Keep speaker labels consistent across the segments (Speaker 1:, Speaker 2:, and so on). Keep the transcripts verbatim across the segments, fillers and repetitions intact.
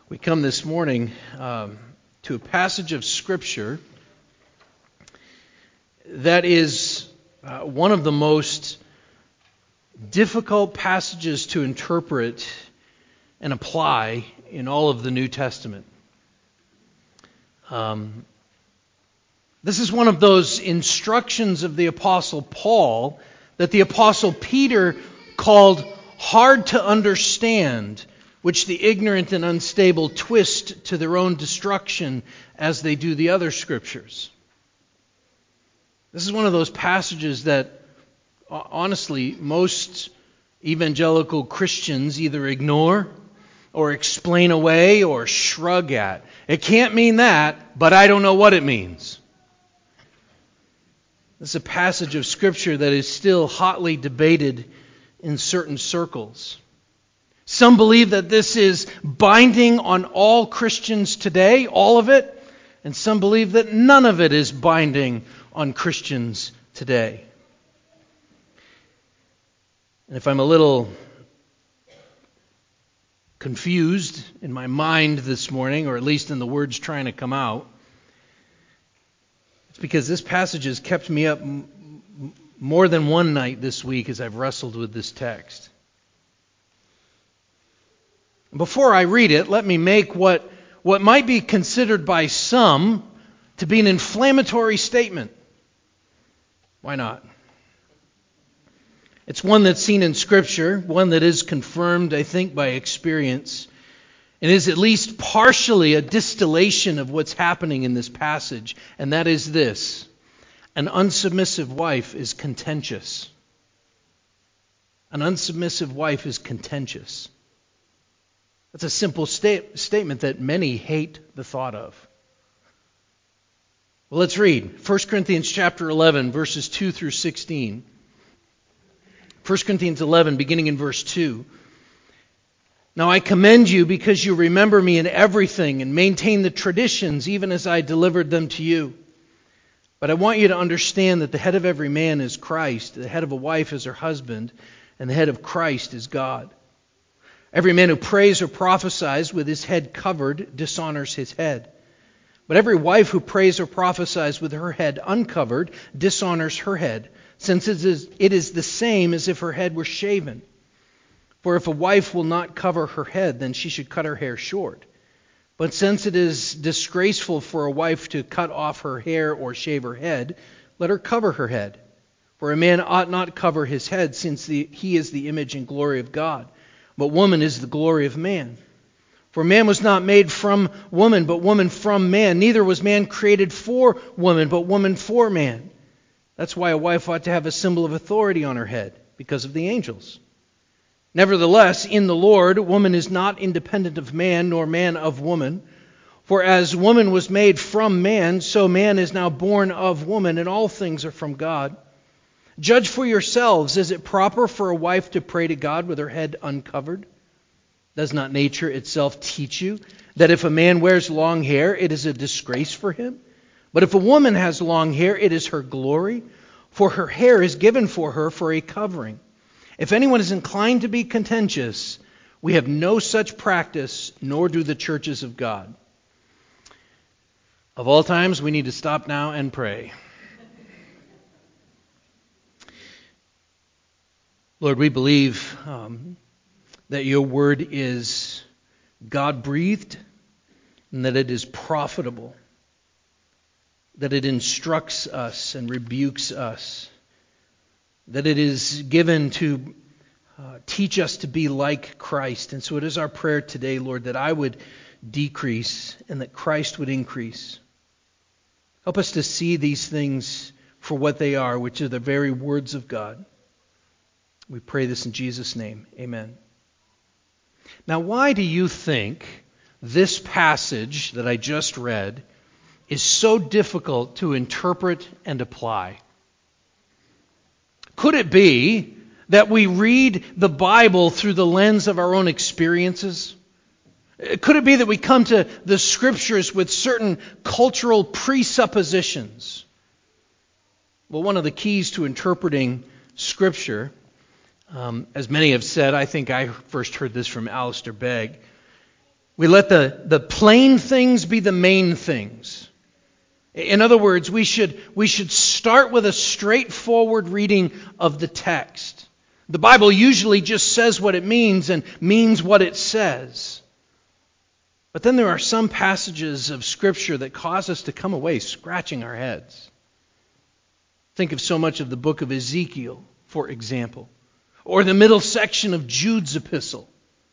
Speaker 1: We come this morning um, to a passage of Scripture that is uh, one of the most difficult passages to interpret and apply in all of the New Testament. Um, this is one of those instructions of the Apostle Paul that the Apostle Peter called hard to understand, which the ignorant and unstable twist to their own destruction as they do the other scriptures. This is one of those passages that, honestly, most evangelical Christians either ignore or explain away or shrug at. It can't mean that, but I don't know what it means. This is a passage of Scripture that is still hotly debated in certain circles. Some believe that this is binding on all Christians today, all of it, and some believe that none of it is binding on Christians today. And if I'm a little confused in my mind this morning, or at least in the words trying to come out, it's because this passage has kept me up m- more than one night this week as I've wrestled with this text. Before I read it, let me make what, what might be considered by some to be an inflammatory statement. Why not? It's one that's seen in Scripture, one that is confirmed, I think, by experience, and is at least partially a distillation of what's happening in this passage, and that is this: an unsubmissive wife is contentious. An unsubmissive wife is contentious. That's a simple sta- statement that many hate the thought of. Well, let's read First Corinthians chapter eleven, verses two through sixteen. First Corinthians eleven, beginning in verse two. Now I commend you because you remember me in everything and maintain the traditions even as I delivered them to you. But I want you to understand that the head of every man is Christ, the head of a wife is her husband, and the head of Christ is God. Every man who prays or prophesies with his head covered dishonors his head. But every wife who prays or prophesies with her head uncovered dishonors her head, since it is, it is the same as if her head were shaven. For if a wife will not cover her head, then she should cut her hair short. But since it is disgraceful for a wife to cut off her hair or shave her head, let her cover her head. For a man ought not cover his head, since the, he is the image and glory of God. But woman is the glory of man. For man was not made from woman, but woman from man. Neither was man created for woman, but woman for man. That's why a wife ought to have a symbol of authority on her head, because of the angels. Nevertheless, in the Lord, woman is not independent of man, nor man of woman. For as woman was made from man, so man is now born of woman, and all things are from God. Judge for yourselves, is it proper for a wife to pray to God with her head uncovered? Does not nature itself teach you that if a man wears long hair, it is a disgrace for him? But if a woman has long hair, it is her glory, for her hair is given for her for a covering. If anyone is inclined to be contentious, we have no such practice, nor do the churches of God. Of all times, we need to stop now and pray. Lord, we believe um, that your word is God-breathed and that it is profitable, that it instructs us and rebukes us, that it is given to uh, teach us to be like Christ. And so it is our prayer today, Lord, that I would decrease and that Christ would increase. Help us to see these things for what they are, which are the very words of God. We pray this in Jesus' name. Amen. Now, why do you think this passage that I just read is so difficult to interpret and apply? Could it be that we read the Bible through the lens of our own experiences? Could it be that we come to the Scriptures with certain cultural presuppositions? Well, one of the keys to interpreting Scripture, um, as many have said, I think I first heard this from Alistair Begg, We let the, the plain things be the main things. In other words, we should, we should start with a straightforward reading of the text. The Bible usually just says what it means and means what it says. But then there are some passages of Scripture that cause us to come away scratching our heads. Think of so much of the book of Ezekiel, for example, or the middle section of Jude's epistle.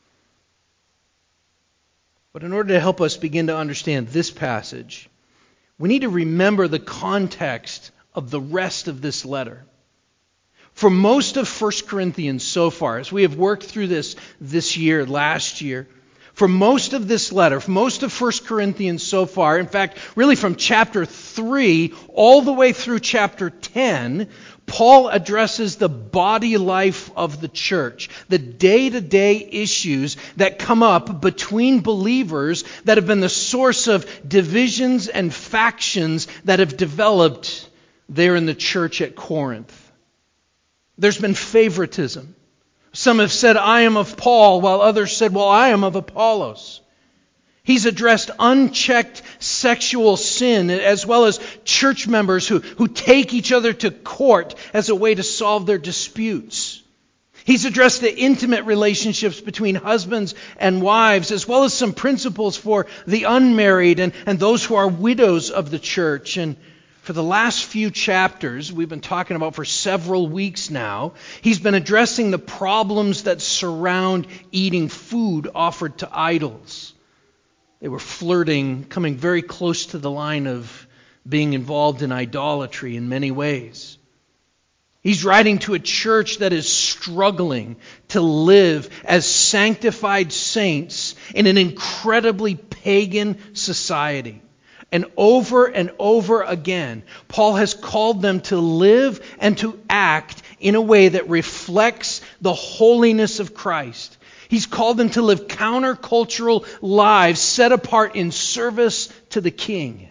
Speaker 1: But in order to help us begin to understand this passage, we need to remember the context of the rest of this letter. For most of First Corinthians so far, as we have worked through this this year, last year, for most of this letter, for most of First Corinthians so far, in fact, really from chapter three all the way through chapter ten, Paul addresses the body life of the church, the day-to-day issues that come up between believers that have been the source of divisions and factions that have developed there in the church at Corinth. There's been favoritism. Some have said, I am of Paul, while others said, well, I am of Apollos. He's addressed unchecked sexual sin, as well as church members who, who take each other to court as a way to solve their disputes. He's addressed the intimate relationships between husbands and wives, as well as some principles for the unmarried and, and those who are widows of the church. And for the last few chapters, we've been talking about for several weeks now, he's been addressing the problems that surround eating food offered to idols. They were flirting, coming very close to the line of being involved in idolatry in many ways. He's writing to a church that is struggling to live as sanctified saints in an incredibly pagan society. And over and over again, Paul has called them to live and to act in a way that reflects the holiness of Christ. He's called them to live countercultural lives set apart in service to the King.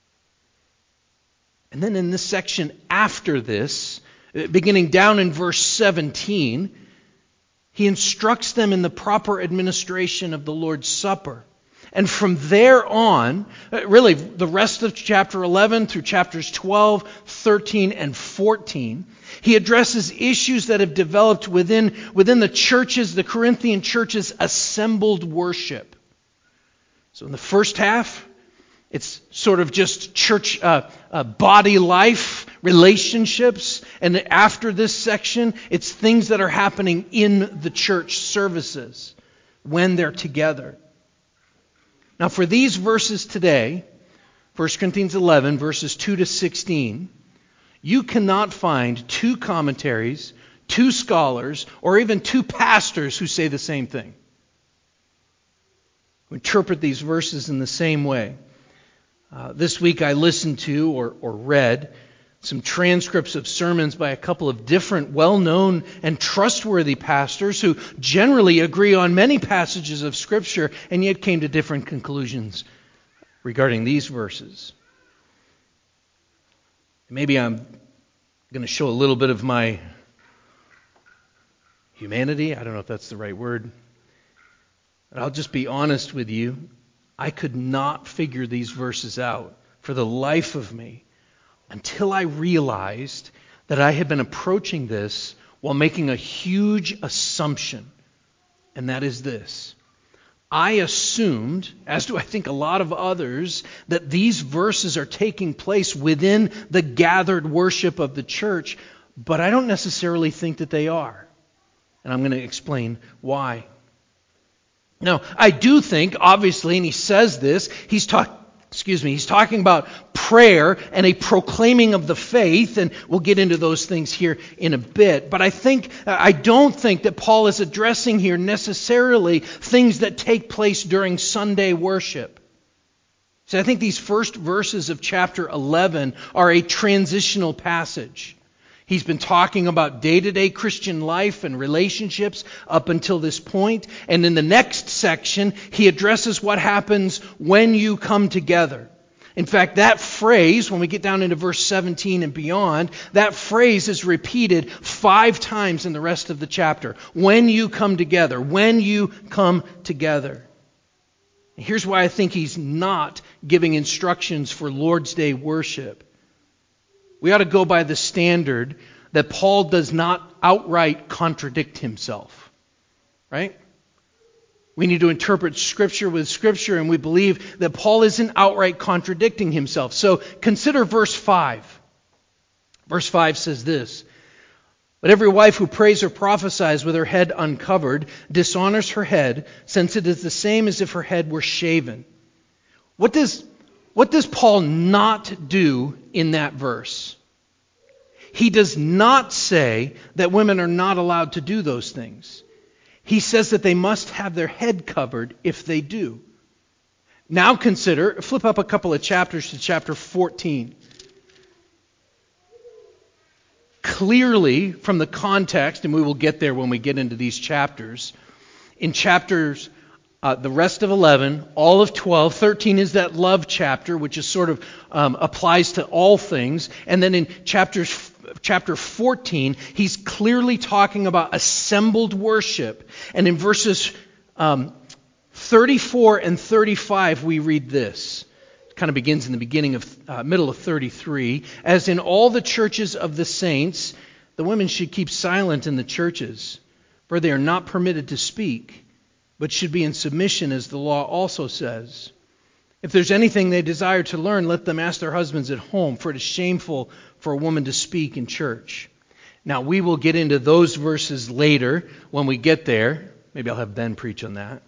Speaker 1: And then in this section after this, beginning down in verse seventeen, he instructs them in the proper administration of the Lord's Supper. And from there on, really the rest of chapter eleven through chapters twelve, thirteen, and fourteen, he addresses issues that have developed within, within the churches, the Corinthian churches' assembled worship. So in the first half, it's sort of just church uh, uh, body life, relationships. And after this section, it's things that are happening in the church services when they're together. Now for these verses today, First Corinthians eleven, verses two to sixteen, you cannot find two commentaries, two scholars, or even two pastors who say the same thing, who interpret these verses in the same way. Uh, this week I listened to or, or read some transcripts of sermons by a couple of different well-known and trustworthy pastors who generally agree on many passages of Scripture and yet came to different conclusions regarding these verses. Maybe I'm going to show a little bit of my humanity. I don't know if that's the right word. But I'll just be honest with you. I could not figure these verses out for the life of me until I realized that I had been approaching this while making a huge assumption. And that is this. I assumed, as do I think a lot of others, that these verses are taking place within the gathered worship of the church, but I don't necessarily think that they are. And I'm going to explain why. Now, I do think, obviously, and he says this, he's talking, excuse me, he's talking about prayer and a proclaiming of the faith, and we'll get into those things here in a bit. But I think, I don't think that Paul is addressing here necessarily things that take place during Sunday worship. So I think these first verses of chapter eleven are a transitional passage. He's been talking about day-to-day Christian life and relationships up until this point. And in the next section, he addresses what happens when you come together. In fact, that phrase, when we get down into verse seventeen and beyond, that phrase is repeated five times in the rest of the chapter. When you come together. When you come together. Here's why I think he's not giving instructions for Lord's Day worship. We ought to go by the standard that Paul does not outright contradict himself. Right? We need to interpret Scripture with Scripture, and we believe that Paul isn't outright contradicting himself. So consider verse five. Verse five says this: "But every wife who prays or prophesies with her head uncovered dishonors her head, since it is the same as if her head were shaven." What does, what does Paul not do in that verse? He does not say that women are not allowed to do those things. He says that they must have their head covered if they do. Now consider, flip up a couple of chapters to chapter fourteen. Clearly, from the context, and we will get there when we get into these chapters, in chapters, uh, the rest of eleven, all of twelve, thirteen is that love chapter, which is sort of um, applies to all things. And then in chapters Chapter fourteen, he's clearly talking about assembled worship. And in verses um, thirty-four and thirty-five, we read this. It kind of begins in the beginning of, uh, middle of thirty-three. "As in all the churches of the saints, the women should keep silent in the churches, for they are not permitted to speak, but should be in submission, as the law also says. If there's anything they desire to learn, let them ask their husbands at home, for it is shameful for a woman to speak in church." Now, we will get into those verses later when we get there. Maybe I'll have Ben preach on that.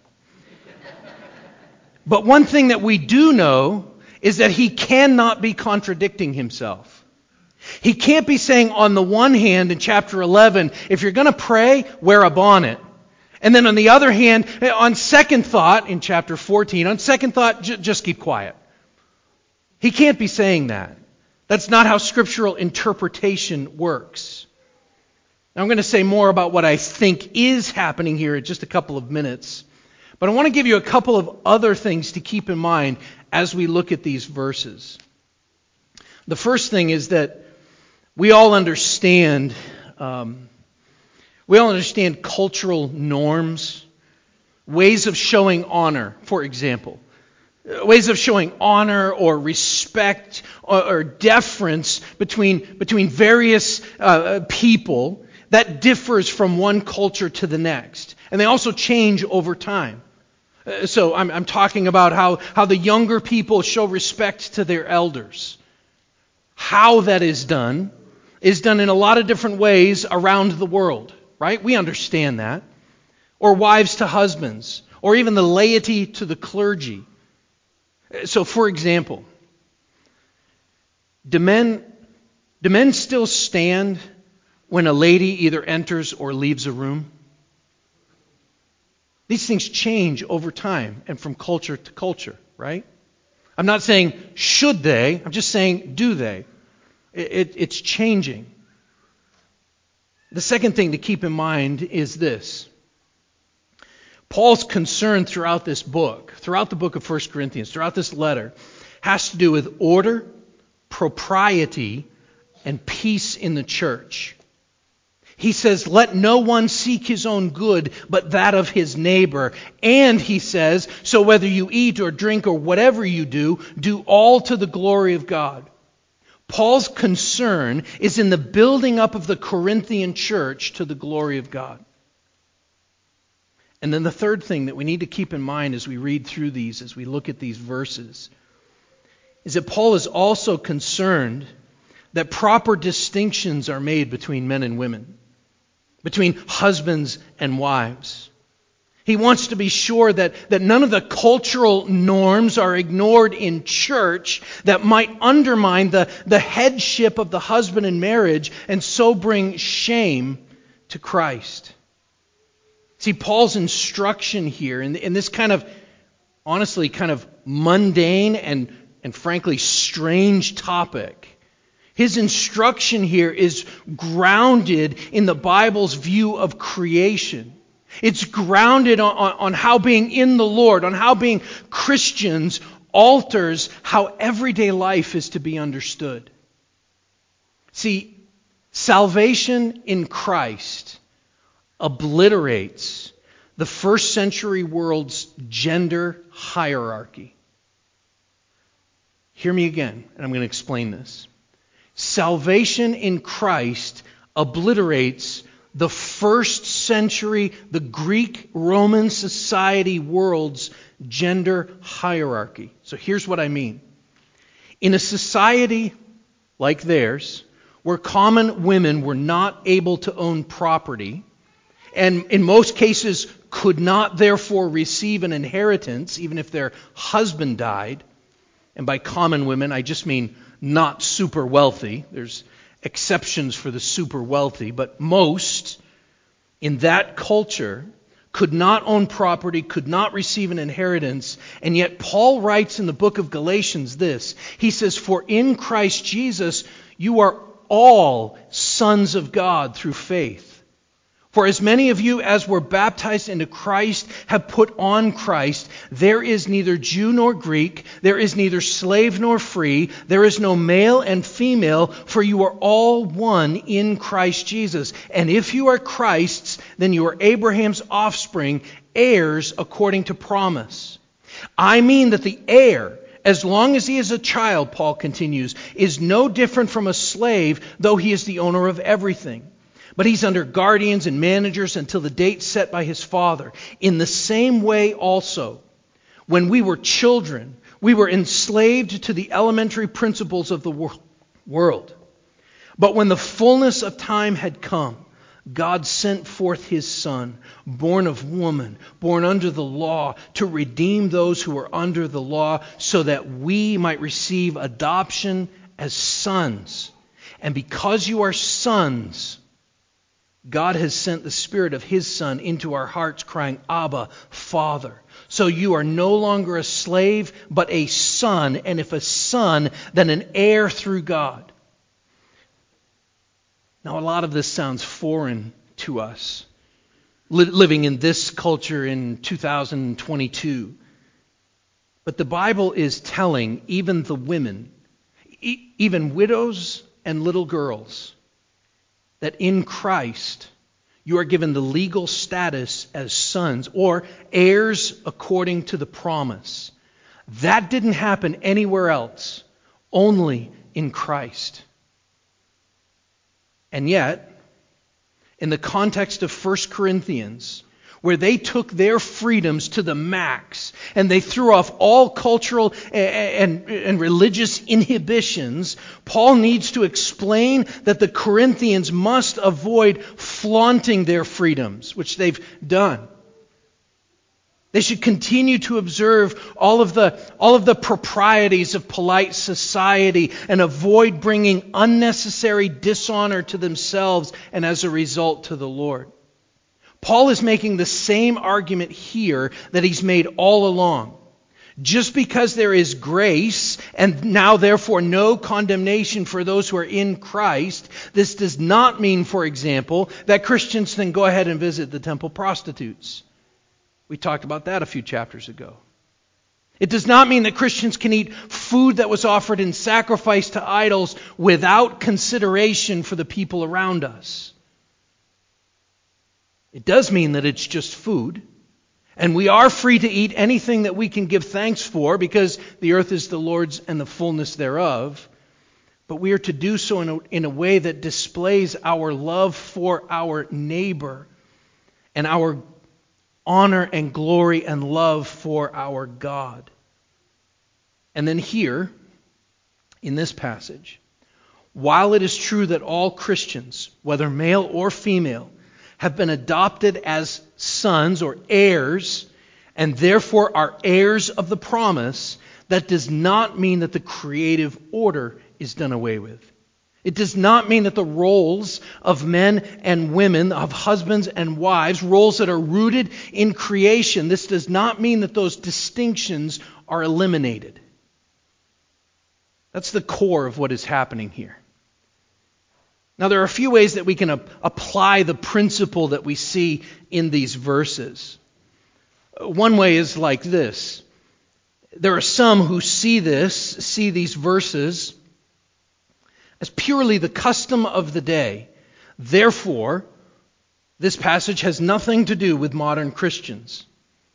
Speaker 1: But one thing that we do know is that he cannot be contradicting himself. He can't be saying, on the one hand, in chapter eleven, if you're going to pray, wear a bonnet. And then on the other hand, on second thought, in chapter fourteen, on second thought, j- just keep quiet. He can't be saying that. That's not how scriptural interpretation works. Now, I'm going to say more about what I think is happening here in just a couple of minutes. But I want to give you a couple of other things to keep in mind as we look at these verses. The first thing is that we all understand... Um, We all understand cultural norms, ways of showing honor, for example. Ways of showing honor or respect or, or deference between, between various uh, people that differs from one culture to the next. And they also change over time. Uh, so I'm, I'm talking about how, how the younger people show respect to their elders. How that is done is done in a lot of different ways around the world. Right? We understand that. Or wives to husbands. Or even the laity to the clergy. So, for example, do men, do men still stand when a lady either enters or leaves a room? These things change over time and from culture to culture, right? I'm not saying should they, I'm just saying do they. It, it, it's changing. The second thing to keep in mind is this. Paul's concern throughout this book, throughout the book of First Corinthians, throughout this letter, has to do with order, propriety, and peace in the church. He says, let no one seek his own good, but that of his neighbor. And he says, so whether you eat or drink or whatever you do, do all to the glory of God. Paul's concern is in the building up of the Corinthian church to the glory of God. And then the third thing that we need to keep in mind as we read through these, as we look at these verses, is that Paul is also concerned that proper distinctions are made between men and women, between husbands and wives. He wants to be sure that, that none of the cultural norms are ignored in church that might undermine the, the headship of the husband in marriage and so bring shame to Christ. See, Paul's instruction here in, in this kind of, honestly, kind of mundane and, and frankly strange topic, his instruction here is grounded in the Bible's view of creation. It's grounded on, on, on how being in the Lord, on how being Christians alters how everyday life is to be understood. See, salvation in Christ obliterates the first century world's gender hierarchy. Hear me again, and I'm going to explain this. Salvation in Christ obliterates the first century, the Greek-Roman society world's gender hierarchy. So here's what I mean. In a society like theirs, where common women were not able to own property, and in most cases could not therefore receive an inheritance, even if their husband died, and by common women I just mean not super wealthy. There's exceptions for the super wealthy, but most in that culture could not own property, could not receive an inheritance, and yet Paul writes in the book of Galatians this. He says, "For in Christ Jesus you are all sons of God through faith. For as many of you as were baptized into Christ have put on Christ. There is neither Jew nor Greek, there is neither slave nor free, there is no male and female, for you are all one in Christ Jesus. And if you are Christ's, then you are Abraham's offspring, heirs according to promise. I mean that the heir, as long as he is a child," Paul continues, "is no different from a slave, though he is the owner of everything. But he's under guardians and managers until the date set by his father. In the same way also, when we were children, we were enslaved to the elementary principles of the wor- world. But when the fullness of time had come, God sent forth his Son, born of woman, born under the law, to redeem those who were under the law, so that we might receive adoption as sons. And because you are sons, God has sent the Spirit of his Son into our hearts, crying, 'Abba, Father.' So you are no longer a slave, but a son, and if a son, then an heir through God." Now, a lot of this sounds foreign to us, li- living in this culture in two thousand twenty-two. But the Bible is telling even the women, e- even widows and little girls, that in Christ you are given the legal status as sons or heirs according to the promise. That didn't happen anywhere else, only in Christ. And yet, in the context of First Corinthians, where they took their freedoms to the max and they threw off all cultural and, and, and religious inhibitions, Paul needs to explain that the Corinthians must avoid flaunting their freedoms, which they've done. They should continue to observe all of the, all of the proprieties of polite society and avoid bringing unnecessary dishonor to themselves and as a result to the Lord. Paul is making the same argument here that he's made all along. Just because there is grace and now therefore no condemnation for those who are in Christ, this does not mean, for example, that Christians can go ahead and visit the temple prostitutes. We talked about that a few chapters ago. It does not mean that Christians can eat food that was offered in sacrifice to idols without consideration for the people around us. It does mean that it's just food, and we are free to eat anything that we can give thanks for because the earth is the Lord's and the fullness thereof. But we are to do so in a, in a way that displays our love for our neighbor and our honor and glory and love for our God. And then here, in this passage, while it is true that all Christians, whether male or female, have been adopted as sons or heirs, and therefore are heirs of the promise, that does not mean that the creative order is done away with. It does not mean that the roles of men and women, of husbands and wives, roles that are rooted in creation, this does not mean that those distinctions are eliminated. That's the core of what is happening here. Now, there are a few ways that we can ap- apply the principle that we see in these verses. One way is like this. There are some who see this, see these verses as purely the custom of the day. Therefore, this passage has nothing to do with modern Christians.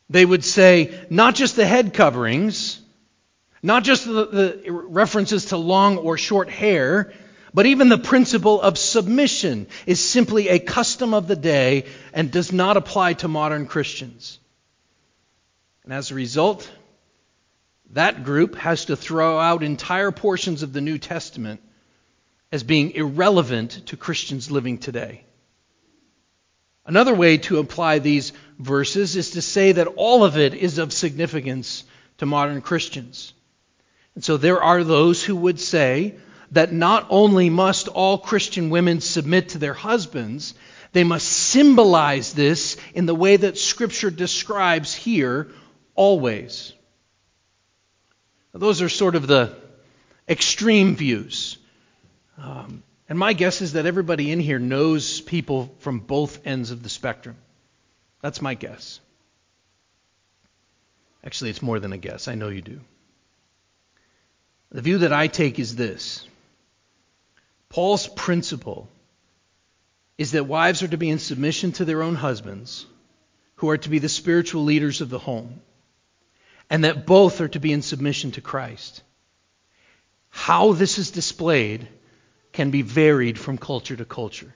Speaker 1: They would say not just the head coverings, not just the, the references to long or short hair, but even the principle of submission is simply a custom of the day and does not apply to modern Christians. And as a result, that group has to throw out entire portions of the New Testament as being irrelevant to Christians living today. Another way to apply these verses is to say that all of it is of significance to modern Christians. And so there are those who would say that not only must all Christian women submit to their husbands, they must symbolize this in the way that Scripture describes here, always. Those are sort of the extreme views. Um, and my guess is that everybody in here knows people from both ends of the spectrum. That's my guess. Actually, it's more than a guess. I know you do. The view that I take is this. Paul's principle is that wives are to be in submission to their own husbands, who are to be the spiritual leaders of the home, and that both are to be in submission to Christ. How this is displayed can be varied from culture to culture.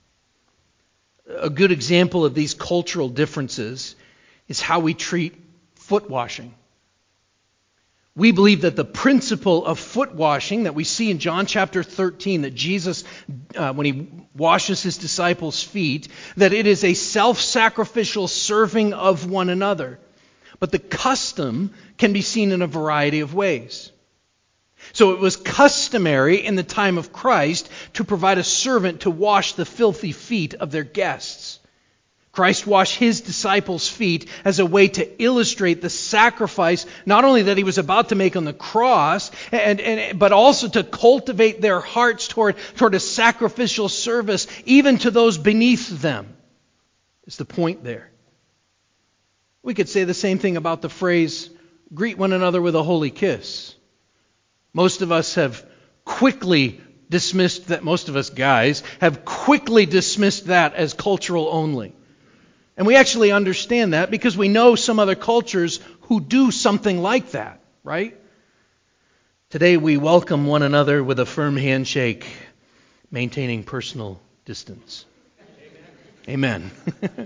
Speaker 1: A good example of these cultural differences is how we treat foot washing. We believe that the principle of foot washing that we see in John chapter thirteen, that Jesus, uh, when he washes his disciples' feet, that it is a self-sacrificial serving of one another. But the custom can be seen in a variety of ways. So it was customary in the time of Christ to provide a servant to wash the filthy feet of their guests. Christ washed his disciples' feet as a way to illustrate the sacrifice, not only that he was about to make on the cross, and, and, but also to cultivate their hearts toward, toward a sacrificial service, even to those beneath them, is the point there. We could say the same thing about the phrase, greet one another with a holy kiss. Most of us have quickly dismissed that, most of us guys have quickly dismissed that as cultural only. And we actually understand that because we know some other cultures who do something like that, right? Today we welcome one another with a firm handshake, maintaining personal distance. Amen. Amen.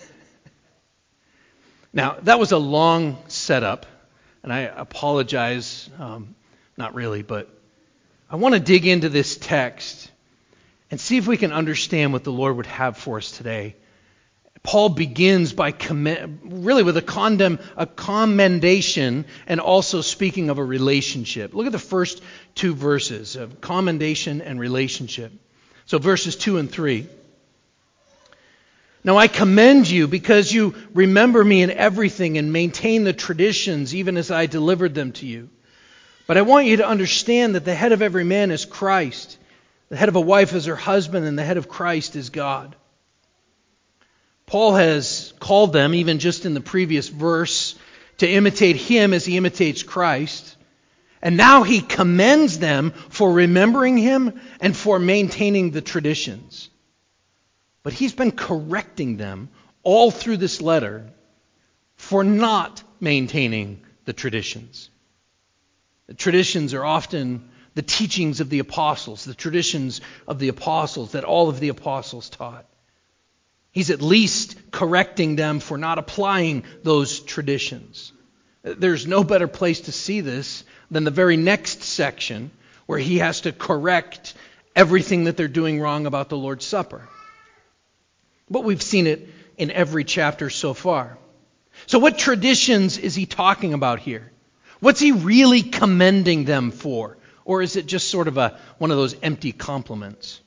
Speaker 1: Now, that was a long setup, and I apologize, um, not really, but I want to dig into this text and see if we can understand what the Lord would have for us today. Paul begins by comm- really with a, condemn, a commendation and also speaking of a relationship. Look at the first two verses of commendation and relationship. So verses two and three. Now I commend you because you remember me in everything and maintain the traditions even as I delivered them to you. But I want you to understand that the head of every man is Christ. The head of a wife is her husband, and the head of Christ is God. Paul has called them, even just in the previous verse, to imitate him as he imitates Christ. And now he commends them for remembering him and for maintaining the traditions. But he's been correcting them all through this letter for not maintaining the traditions. The traditions are often the teachings of the apostles, the traditions of the apostles that all of the apostles taught. He's at least correcting them for not applying those traditions. There's no better place to see this than the very next section where he has to correct everything that they're doing wrong about the Lord's Supper. But we've seen it in every chapter so far. So what traditions is he talking about here? What's he really commending them for? Or is it just sort of a one of those empty compliments?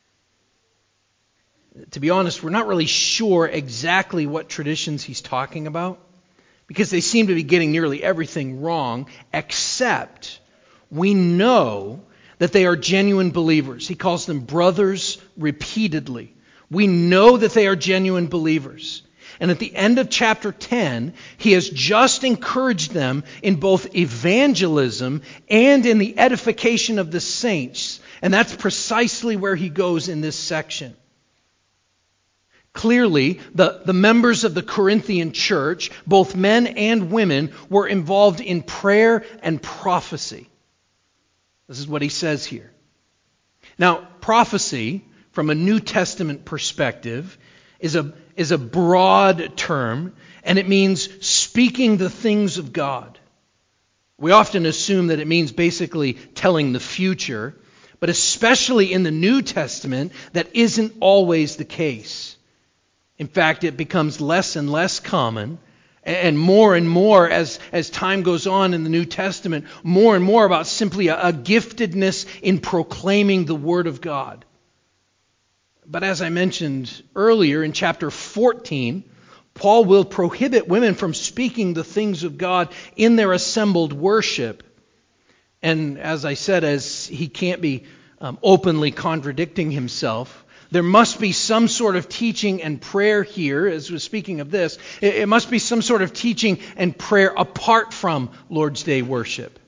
Speaker 1: To be honest, we're not really sure exactly what traditions he's talking about, because they seem to be getting nearly everything wrong, except we know that they are genuine believers. He calls them brothers repeatedly. We know that they are genuine believers. And at the end of chapter ten, he has just encouraged them in both evangelism and in the edification of the saints. And that's precisely where he goes in this section. Clearly, the, the members of the Corinthian church, both men and women, were involved in prayer and prophecy. This is what he says here. Now, prophecy, from a New Testament perspective, is a, is a broad term, and it means speaking the things of God. We often assume that it means basically telling the future, but especially in the New Testament, that isn't always the case. In fact, it becomes less and less common, and more and more as, as time goes on in the New Testament, more and more about simply a, a giftedness in proclaiming the Word of God. But as I mentioned earlier in chapter fourteen, Paul will prohibit women from speaking the things of God in their assembled worship. And as I said, as he can't be um, openly contradicting himself, there must be some sort of teaching and prayer here, as we're speaking of this. It, it must be some sort of teaching and prayer apart from Lord's Day worship.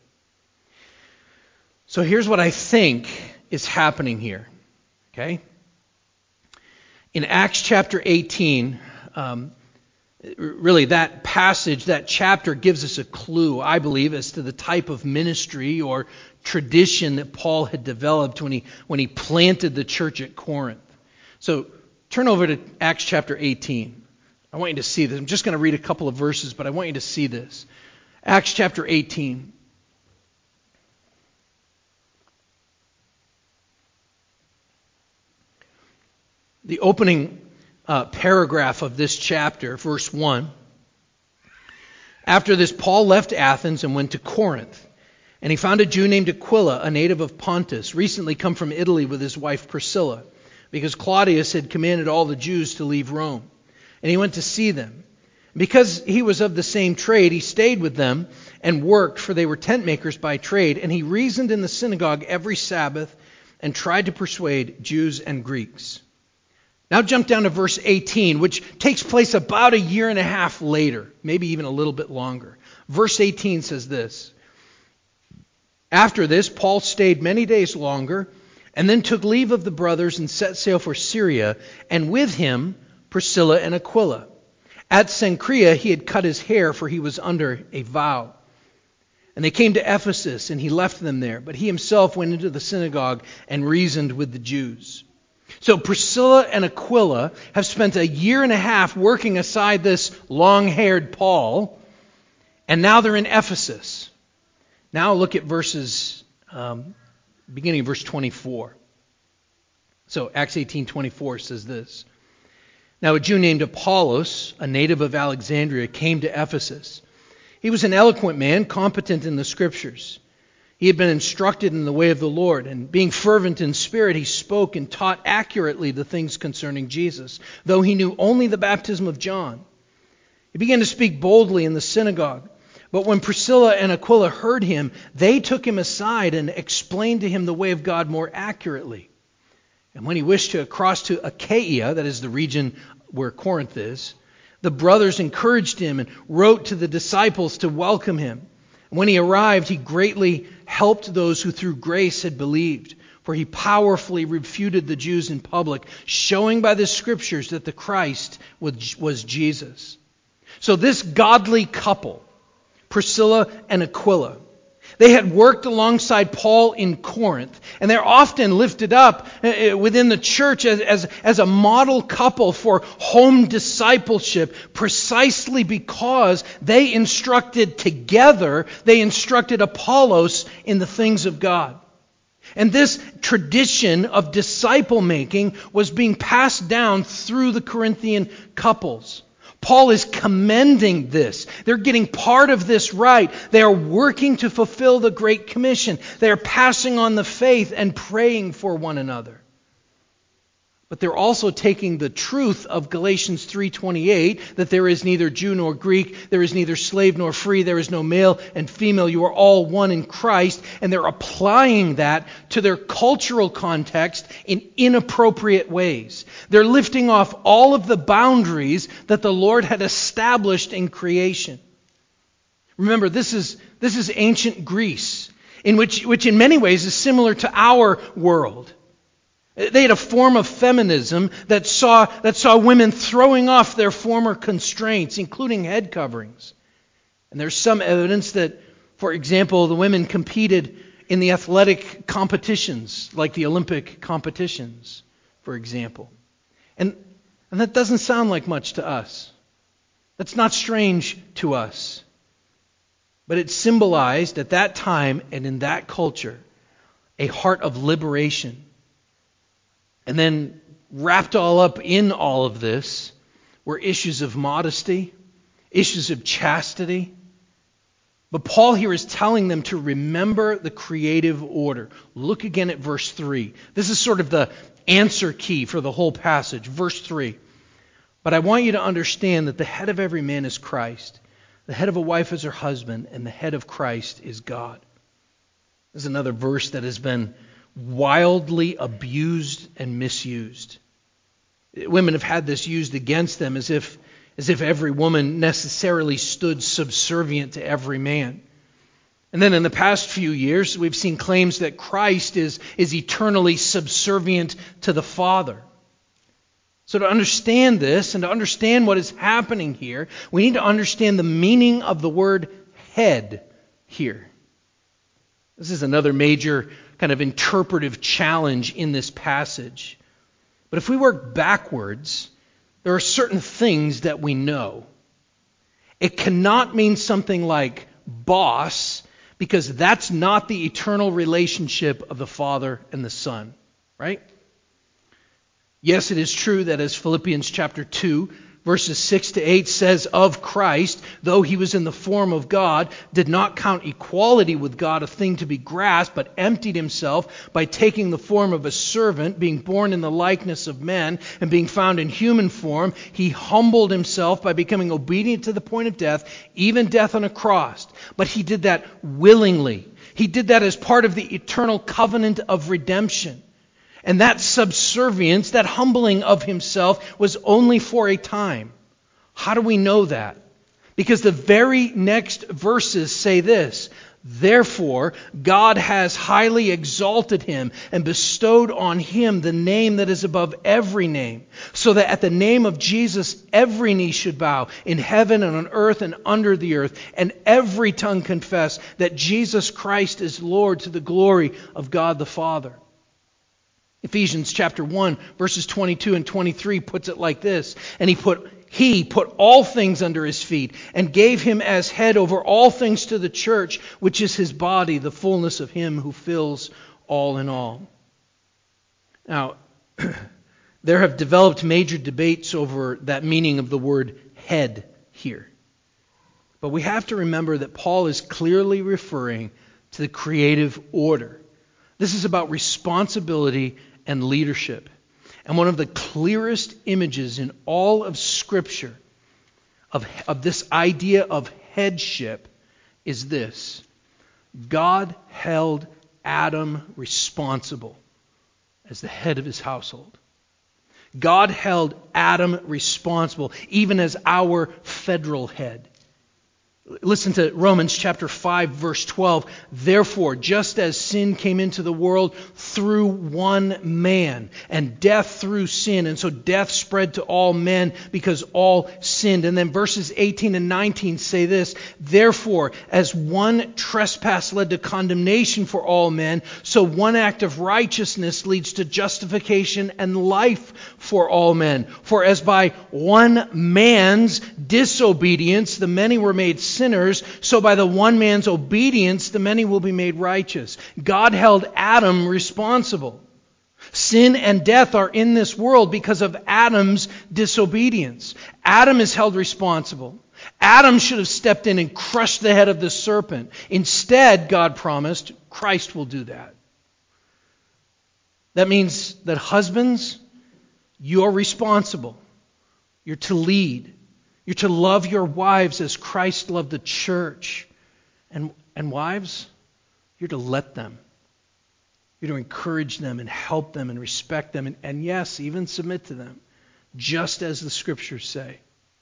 Speaker 1: So here's what I think is happening here. Okay? In Acts chapter eighteen, um, really that passage, that chapter gives us a clue, I believe, as to the type of ministry or tradition that Paul had developed when he when he planted the church at Corinth. So turn over to Acts chapter eighteen. I want you to see this. I'm just going to read a couple of verses, but I want you to see this. Acts chapter eighteen. The opening uh, paragraph of this chapter, verse one. After this, Paul left Athens and went to Corinth. And he found a Jew named Aquila, a native of Pontus, recently come from Italy with his wife Priscilla, because Claudius had commanded all the Jews to leave Rome. And he went to see them. Because he was of the same trade, he stayed with them and worked, for they were tent makers by trade. And he reasoned in the synagogue every Sabbath and tried to persuade Jews and Greeks. Now jump down to verse eighteen, which takes place about a year and a half later, maybe even a little bit longer. Verse eighteen says this. After this, Paul stayed many days longer, and then took leave of the brothers and set sail for Syria, and with him Priscilla and Aquila. At Cenchrea he had cut his hair, for he was under a vow. And they came to Ephesus, and he left them there, but he himself went into the synagogue and reasoned with the Jews. So Priscilla and Aquila have spent a year and a half working aside this long-haired Paul, and now they're in Ephesus. Now look at verses, um, beginning of verse twenty-four. So Acts eighteen twenty-four says this. Now a Jew named Apollos, a native of Alexandria, came to Ephesus. He was an eloquent man, competent in the Scriptures. He had been instructed in the way of the Lord, and being fervent in spirit, he spoke and taught accurately the things concerning Jesus, though he knew only the baptism of John. He began to speak boldly in the synagogue. But when Priscilla and Aquila heard him, they took him aside and explained to him the way of God more accurately. And when he wished to cross to Achaia, that is the region where Corinth is, the brothers encouraged him and wrote to the disciples to welcome him. When he arrived, he greatly helped those who through grace had believed, for he powerfully refuted the Jews in public, showing by the Scriptures that the Christ was Jesus. So this godly couple, Priscilla and Aquila, they had worked alongside Paul in Corinth, and they're often lifted up within the church as, as, as a model couple for home discipleship, precisely because they instructed together, they instructed Apollos in the things of God. And this tradition of disciple making was being passed down through the Corinthian couples. Paul is commending this. They're getting part of this right. They are working to fulfill the Great Commission. They are passing on the faith and praying for one another. But they're also taking the truth of Galatians three twenty-eight, that there is neither Jew nor Greek, there is neither slave nor free, there is no male and female, you are all one in Christ, and they're applying that to their cultural context in inappropriate ways. They're lifting off all of the boundaries that the Lord had established in creation. Remember, this is this is ancient Greece, in which which in many ways is similar to our world. They had a form of feminism that saw, that saw women throwing off their former constraints, including head coverings. And there's some evidence that, for example, the women competed in the athletic competitions, like the Olympic competitions, for example. And, and that doesn't sound like much to us. That's not strange to us. But it symbolized at that time and in that culture a heart of liberation. And then wrapped all up in all of this were issues of modesty, issues of chastity. But Paul here is telling them to remember the creative order. Look again at verse three. This is sort of the answer key for the whole passage. Verse three. But I want you to understand that the head of every man is Christ. The head of a wife is her husband, and the head of Christ is God. This is another verse that has been wildly abused and misused. Women have had this used against them as if, as if every woman necessarily stood subservient to every man. And then in the past few years, we've seen claims that Christ is, is eternally subservient to the Father. So to understand this and to understand what is happening here, we need to understand the meaning of the word head here. This is another major kind of interpretive challenge in this passage. But if we work backwards, there are certain things that we know. It cannot mean something like boss, because that's not the eternal relationship of the Father and the Son, right? Yes, it is true that as Philippians chapter two, verses six to eight says of Christ, though he was in the form of God, did not count equality with God a thing to be grasped, but emptied himself by taking the form of a servant, being born in the likeness of men, and being found in human form, he humbled himself by becoming obedient to the point of death, even death on a cross. But he did that willingly. He did that as part of the eternal covenant of redemption. And that subservience, that humbling of himself, was only for a time. How do we know that? Because the very next verses say this: therefore, God has highly exalted him and bestowed on him the name that is above every name, so that at the name of Jesus every knee should bow, in heaven and on earth and under the earth, and every tongue confess that Jesus Christ is Lord, to the glory of God the Father. Ephesians chapter one, verses twenty-two and twenty-three puts it like this: and he put he put all things under his feet, and gave him as head over all things to the church, which is his body, the fullness of him who fills all in all. Now, there have developed major debates over that meaning of the word head here. But we have to remember that Paul is clearly referring to the creative order. This is about responsibility and leadership. And one of the clearest images in all of Scripture of, of this idea of headship is this: God held Adam responsible as the head of his household. God held Adam responsible, even as our federal head. Listen to Romans chapter five, verse twelve. Therefore, just as sin came into the world through one man, and death through sin, and so death spread to all men because all sinned. And then verses eighteen and nineteen say this: therefore, as one trespass led to condemnation for all men, so one act of righteousness leads to justification and life for all men. For as by one man's disobedience the many were made sinners, so by the one man's obedience the many will be made righteous. God held Adam responsible. Sin and death are in this world because of Adam's disobedience. Adam is held responsible. Adam should have stepped in and crushed the head of the serpent. Instead, God promised, Christ will do that. That means that husbands, you're responsible. You're to lead. You're to love your wives as Christ loved the church. And, and wives, you're to let them. You're to encourage them and help them and respect them. And, and yes, even submit to them, just as the Scriptures say.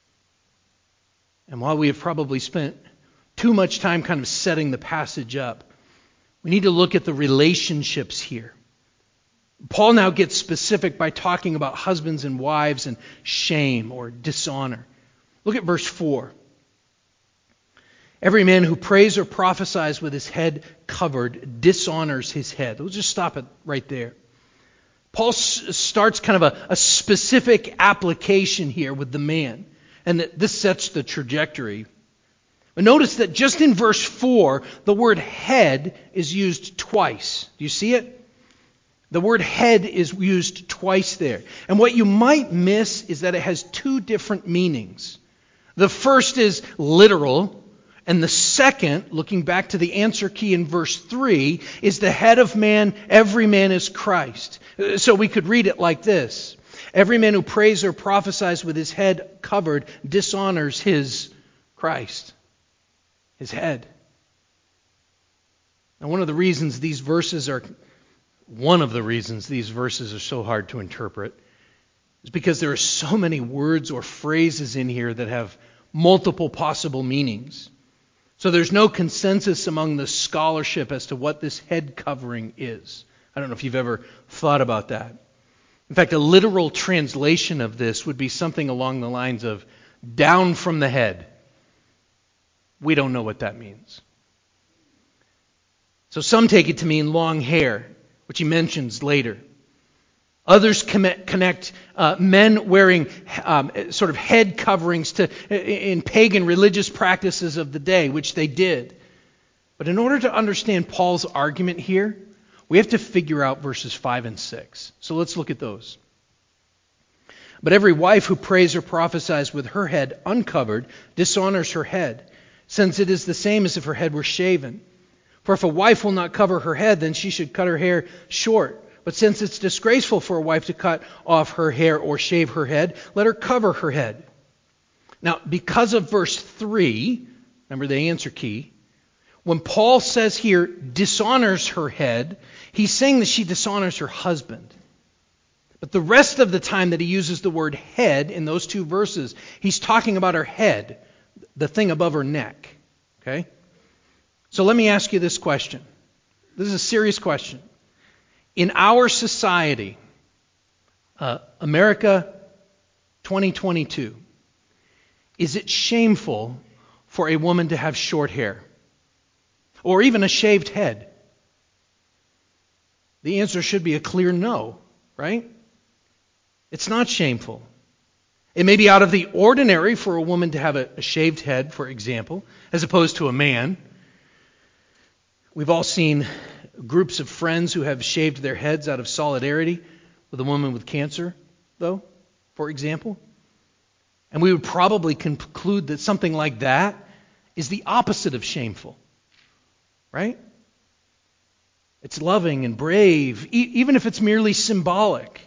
Speaker 1: And while we have probably spent too much time kind of setting the passage up, we need to look at the relationships here. Paul now gets specific by talking about husbands and wives and shame or dishonor. Look at verse four. Every man who prays or prophesies with his head covered dishonors his head. We'll just stop it right there. Paul s- starts kind of a, a specific application here with the man, and that this sets the trajectory. But notice that just in verse four, the word head is used twice. Do you see it? The word head is used twice there. And what you might miss is that it has two different meanings. The first is literal, and the second, looking back to the answer key in verse three, is the head of man, every man is Christ. So we could read it like this. Every man who prays or prophesies with his head covered dishonors his Christ, his head. Now, one of the reasons these verses are, one of the reasons these verses are so hard to interpret is because there are so many words or phrases in here that have multiple possible meanings. So there's no consensus among the scholarship as to what this head covering is. I don't know if you've ever thought about that. In fact, a literal translation of this would be something along the lines of down from the head. We don't know what that means. So some take it to mean long hair, which he mentions later. Others connect uh, men wearing um, sort of head coverings to in pagan religious practices of the day, which they did. But in order to understand Paul's argument here, we have to figure out verses five and six. So let's look at those. But every wife who prays or prophesies with her head uncovered dishonors her head, since it is the same as if her head were shaven. For if a wife will not cover her head, then she should cut her hair short. But since it's disgraceful for a wife to cut off her hair or shave her head, let her cover her head. Now, because of verse three, remember the answer key, when Paul says here, dishonors her head, he's saying that she dishonors her husband. But the rest of the time that he uses the word head in those two verses, he's talking about her head, the thing above her neck. Okay? So let me ask you this question. This is a serious question. In our society, uh, America twenty twenty-two, is it shameful for a woman to have short hair? Or even a shaved head? The answer should be a clear no, right? It's not shameful. It may be out of the ordinary for a woman to have a, a shaved head, for example, as opposed to a man. We've all seen groups of friends who have shaved their heads out of solidarity with a woman with cancer, though, for example. And we would probably conclude that something like that is the opposite of shameful, right? It's loving and brave, e- even if it's merely symbolic.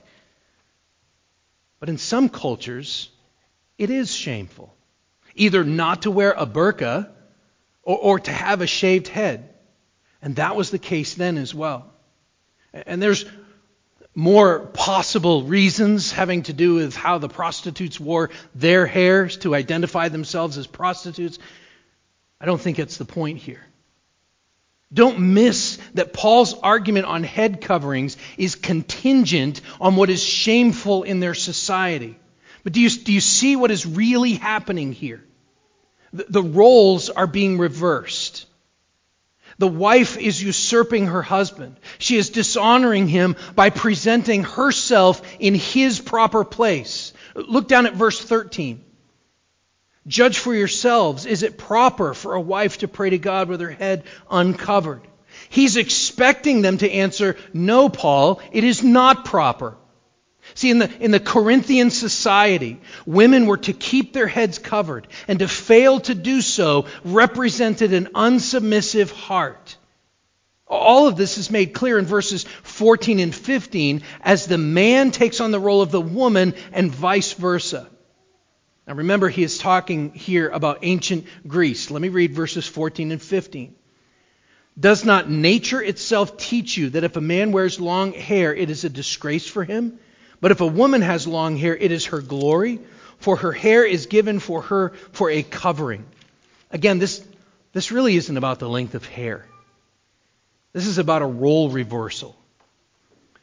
Speaker 1: But in some cultures, it is shameful, either not to wear a burqa or, or to have a shaved head. And that was the case then as well. And there's more possible reasons having to do with how the prostitutes wore their hairs to identify themselves as prostitutes. I don't think that's the point here. Don't miss that Paul's argument on head coverings is contingent on what is shameful in their society. But do you, do you see what is really happening here? The, the roles are being reversed. The wife is usurping her husband. She is dishonoring him by presenting herself in his proper place. Look down at verse thirteen. Judge for yourselves, is it proper for a wife to pray to God with her head uncovered? He's expecting them to answer, no, Paul, it is not proper. See, in the, in the Corinthian society, women were to keep their heads covered, and to fail to do so represented an unsubmissive heart. All of this is made clear in verses fourteen and fifteen as the man takes on the role of the woman and vice versa. Now remember, he is talking here about ancient Greece. Let me read verses fourteen and fifteen. Does not nature itself teach you that if a man wears long hair, it is a disgrace for him? But if a woman has long hair, it is her glory, for her hair is given for her for a covering. Again, this, this really isn't about the length of hair. This is about a role reversal.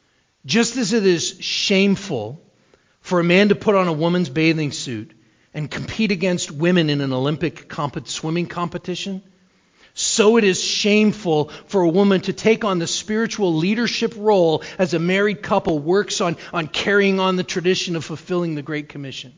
Speaker 1: Just as it is shameful for a man to put on a woman's bathing suit and compete against women in an Olympic comp- swimming competition, so it is shameful for a woman to take on the spiritual leadership role as a married couple works on, on carrying on the tradition of fulfilling the Great Commission.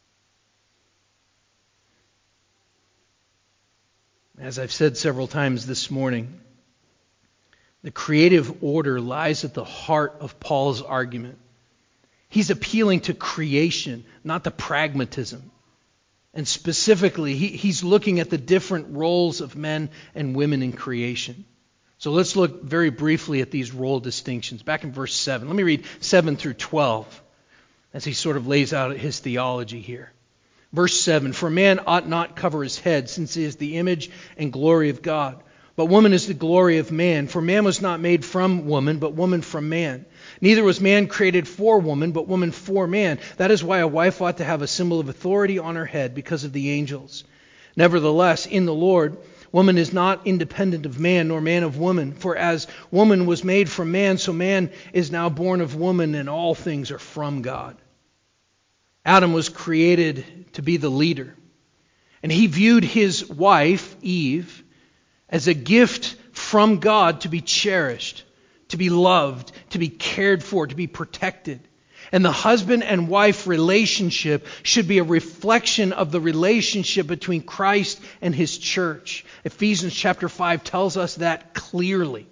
Speaker 1: As I've said several times this morning, the creative order lies at the heart of Paul's argument. He's appealing to creation, not the pragmatism. And specifically, he, he's looking at the different roles of men and women in creation. So let's look very briefly at these role distinctions. Back in verse seven. Let me read seven through twelve as he sort of lays out his theology here. Verse seven, for a man ought not cover his head, since he is the image and glory of God. But woman is the glory of man. For man was not made from woman, but woman from man. Neither was man created for woman, but woman for man. That is why a wife ought to have a symbol of authority on her head because of the angels. Nevertheless, in the Lord, woman is not independent of man, nor man of woman. For as woman was made from man, so man is now born of woman, and all things are from God. Adam was created to be the leader. And he viewed his wife, Eve, as a gift from God to be cherished, to be loved, to be cared for, to be protected. And the husband and wife relationship should be a reflection of the relationship between Christ and his church. Ephesians chapter five tells us that clearly.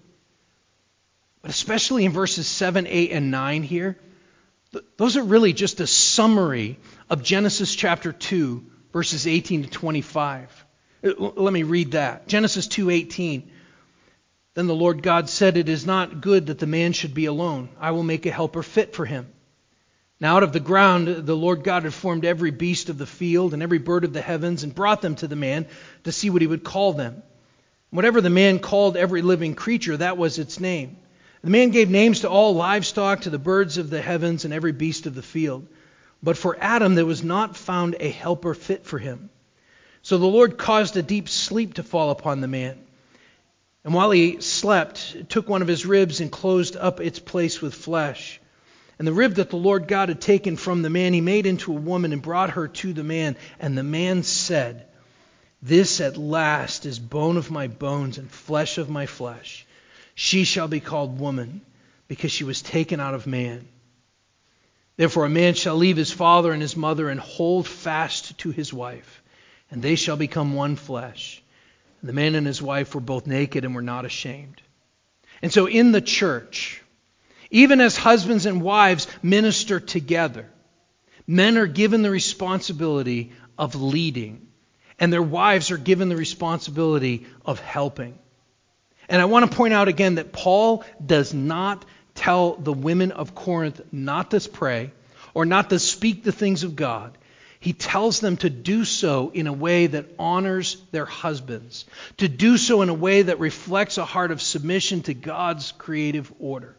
Speaker 1: But especially in verses seven, eight, and nine here, those are really just a summary of Genesis chapter two, verses eighteen to twenty-five. Let me read that. Genesis two eighteen. Then the Lord God said, it is not good that the man should be alone. I will make a helper fit for him. Now out of the ground the Lord God had formed every beast of the field and every bird of the heavens and brought them to the man to see what he would call them. Whatever the man called every living creature, that was its name. The man gave names to all livestock, to the birds of the heavens and every beast of the field. But for Adam there was not found a helper fit for him. So the Lord caused a deep sleep to fall upon the man. And while he slept, took one of his ribs and closed up its place with flesh. And the rib that the Lord God had taken from the man, he made into a woman and brought her to the man. And the man said, this at last is bone of my bones and flesh of my flesh. She shall be called woman, because she was taken out of man. Therefore a man shall leave his father and his mother and hold fast to his wife, and they shall become one flesh. And the man and his wife were both naked and were not ashamed. And so in the church, even as husbands and wives minister together, men are given the responsibility of leading, and their wives are given the responsibility of helping. And I want to point out again that Paul does not tell the women of Corinth not to pray or not to speak the things of God. He tells them to do so in a way that honors their husbands, to do so in a way that reflects a heart of submission to God's creative order.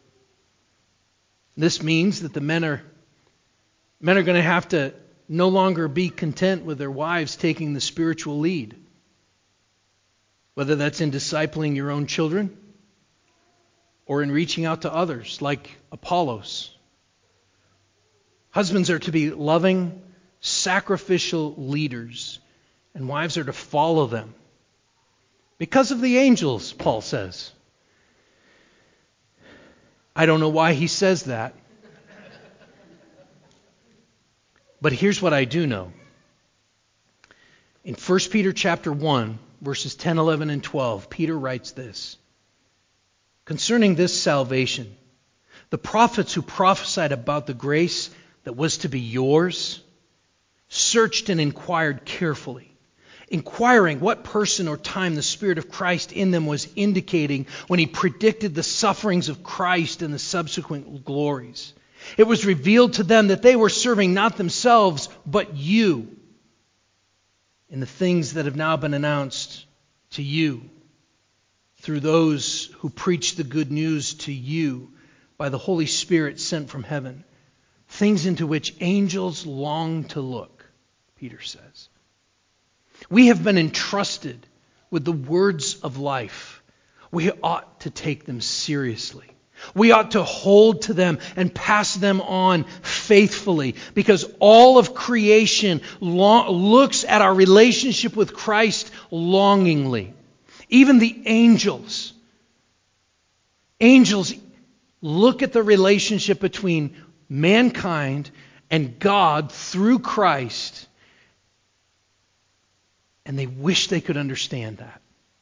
Speaker 1: This means that the men are, men are going to have to no longer be content with their wives taking the spiritual lead, whether that's in discipling your own children or in reaching out to others like Apollos. Husbands are to be loving, sacrificial leaders, and wives are to follow them. Because of the angels, Paul says. I don't know why he says that. But here's what I do know. In First Peter chapter one, verses ten, eleven, and twelve, Peter writes this. Concerning this salvation, the prophets who prophesied about the grace that was to be yours searched and inquired carefully, inquiring what person or time the Spirit of Christ in them was indicating when he predicted the sufferings of Christ and the subsequent glories. It was revealed to them that they were serving not themselves, but you in the things that have now been announced to you through those who preach the good news to you by the Holy Spirit sent from heaven, things into which angels long to look, Peter says. We have been entrusted with the words of life. We ought to take them seriously. We ought to hold to them and pass them on faithfully, because all of creation lo- looks at our relationship with Christ longingly. Even the angels. Angels look at the relationship between mankind and God through Christ, and they wish they could understand that.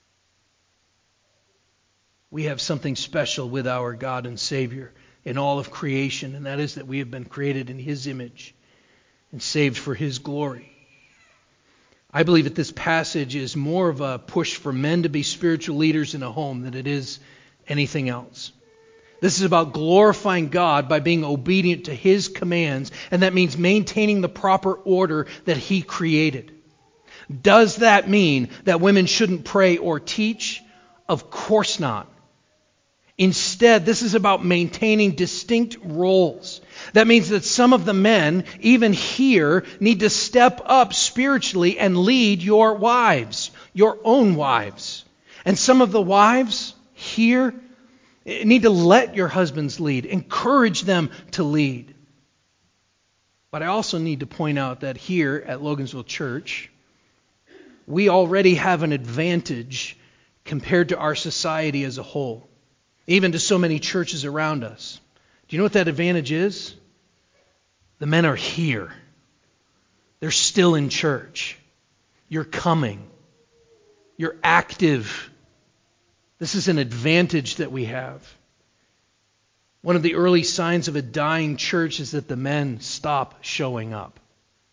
Speaker 1: We have something special with our God and Savior in all of creation, and that is that we have been created in His image and saved for His glory. I believe that this passage is more of a push for men to be spiritual leaders in a home than it is anything else. This is about glorifying God by being obedient to His commands, and that means maintaining the proper order that He created. Does that mean that women shouldn't pray or teach? Of course not. Instead, this is about maintaining distinct roles. That means that some of the men, even here, need to step up spiritually and lead your wives, your own wives. And some of the wives here need to let your husbands lead, encourage them to lead. But I also need to point out that here at Logansville Church, we already have an advantage compared to our society as a whole, even to so many churches around us. Do you know what that advantage is? The men are here. They're still in church. You're coming. You're active. This is an advantage that we have. One of the early signs of a dying church is that the men stop showing up.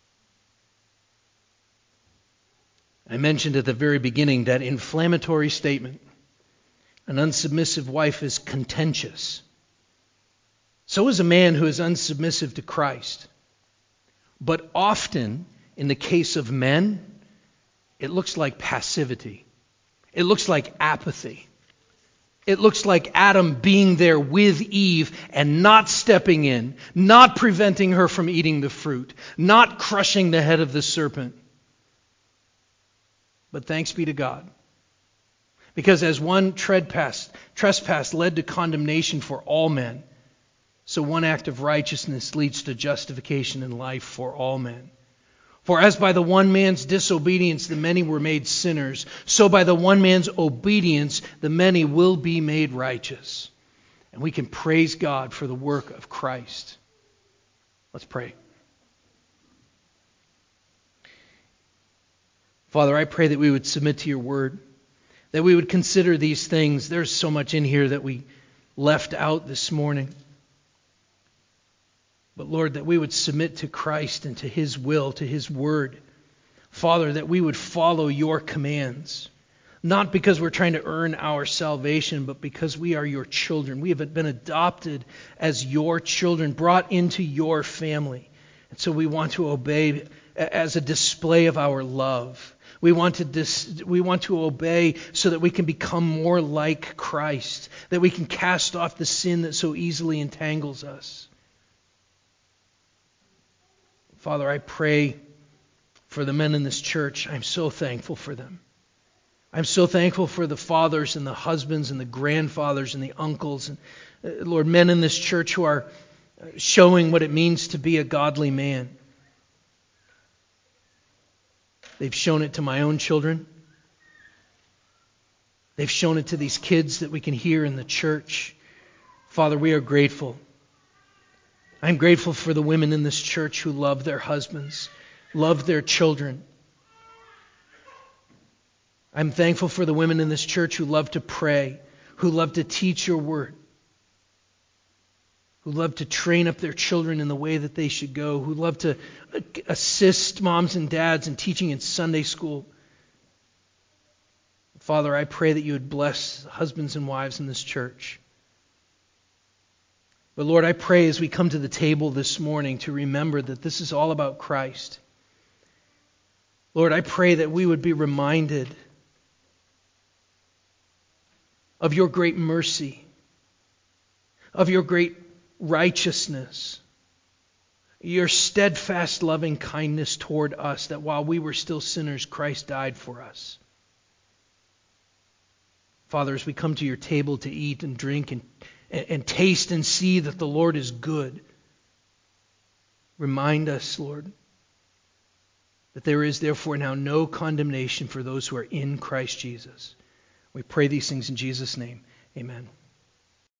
Speaker 1: I mentioned at the very beginning that inflammatory statement. An unsubmissive wife is contentious. So is a man who is unsubmissive to Christ. But often, in the case of men, it looks like passivity. It looks like apathy. It looks like Adam being there with Eve and not stepping in, not preventing her from eating the fruit, not crushing the head of the serpent. But thanks be to God. Because as one trespass, trespass led to condemnation for all men, so one act of righteousness leads to justification in life for all men. For as by the one man's disobedience the many were made sinners, so by the one man's obedience the many will be made righteous. And we can praise God for the work of Christ. Let's pray. Father, I pray that we would submit to your word, that we would consider these things. There's so much in here that we left out this morning. But Lord, that we would submit to Christ and to His will, to His word. Father, that we would follow your commands. Not because we're trying to earn our salvation, but because we are your children. We have been adopted as your children, brought into your family. And so we want to obey as a display of our love. We want to dis- we want to obey so that we can become more like Christ, that we can cast off the sin that so easily entangles us. Father, I pray for the men in this church. I'm so thankful for them. I'm so thankful for the fathers and the husbands and the grandfathers and the uncles and uh, Lord, men in this church who are showing what it means to be a godly man. They've shown it to my own children. They've shown it to these kids that we can hear in the church. Father, we are grateful. I'm grateful for the women in this church who love their husbands, love their children. I'm thankful for the women in this church who love to pray, who love to teach your word, who love to train up their children in the way that they should go, who love to assist moms and dads in teaching in Sunday school. Father, I pray that you would bless husbands and wives in this church. But Lord, I pray as we come to the table this morning to remember that this is all about Christ. Lord, I pray that we would be reminded of your great mercy, of your great righteousness, your steadfast loving kindness toward us, that while we were still sinners, Christ died for us. Father, as we come to your table to eat and drink and and, and taste and see that the Lord is good. Remind us, Lord, that there is therefore now no condemnation for those who are in Christ Jesus. We pray these things in Jesus' name. Amen.